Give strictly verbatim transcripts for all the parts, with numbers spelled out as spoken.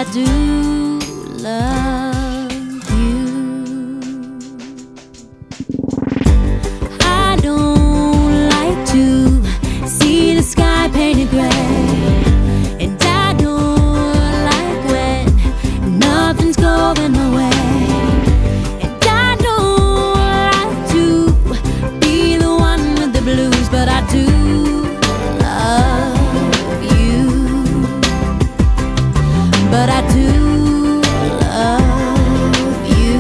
I do love you. I don't like to see the sky painted gray, and I don't like when nothing's going my way, and I don't like to be the one with the blues, but I do love you. But I do love you.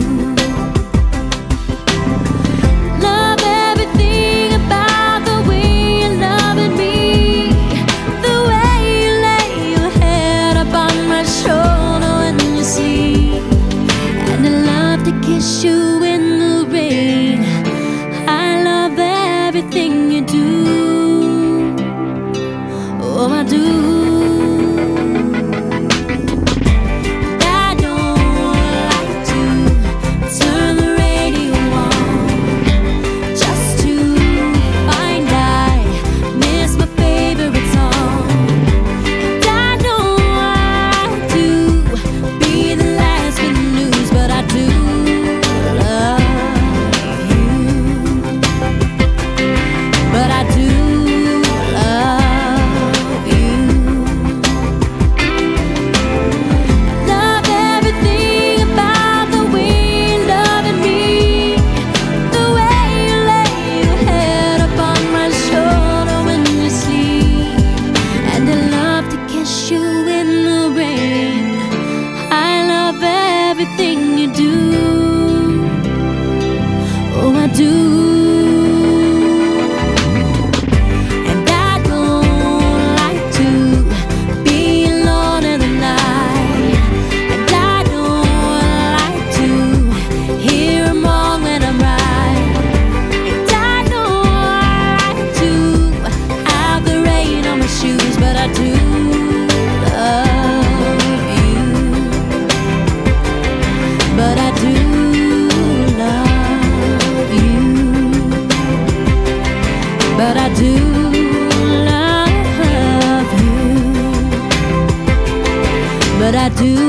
Love everything about the way you're loving me, the way you lay your head upon my shoulder when you sleep, and I love to kiss you in the rain. I love everything you do. Oh, I do. Everything you do, oh, I do. And I don't like to be alone in the night, and I don't like to hear them all when I'm right, and I don't like to have the rain on my shoes, but I do. But I do love you. But I do love you. But I do